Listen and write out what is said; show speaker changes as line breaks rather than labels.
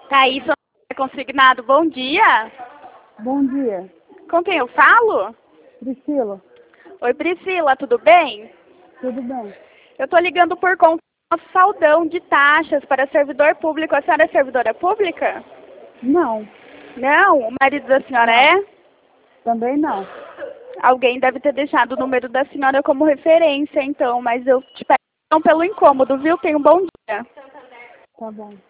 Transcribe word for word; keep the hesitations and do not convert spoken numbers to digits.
Thaís, consignado, bom dia.
Bom dia.
Com quem eu falo?
Priscila.
Oi, Priscila, tudo bem?
Tudo bem?
Eu estou ligando por conta do nosso saldão de taxas para servidor público. A senhora é servidora pública?
Não.
Não? O marido da senhora
Não.
é?
Também não.
Alguém deve ter deixado o número da senhora como referência, então, mas eu te peço pelo incômodo, viu? Tenha um bom dia.
Tá bom.